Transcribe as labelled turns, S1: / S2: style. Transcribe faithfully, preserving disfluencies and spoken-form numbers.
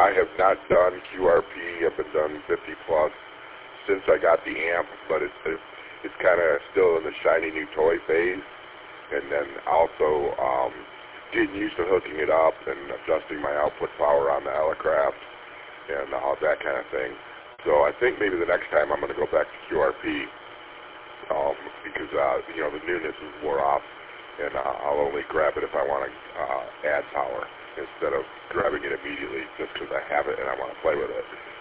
S1: I have not done Q R P. I've been done fifty plus since I got the amp, but it's it's, it's kind of still in the shiny new toy phase. And then also um, getting used to hooking it up and adjusting my output power on the Elecraft and all that kind of thing. So I think maybe the next time I'm going to go back to Q R P um, because uh, you know the newness is wore off, and uh, I'll only grab it if I want to uh, add power instead of grabbing it immediately just because I have it and I want to play with it.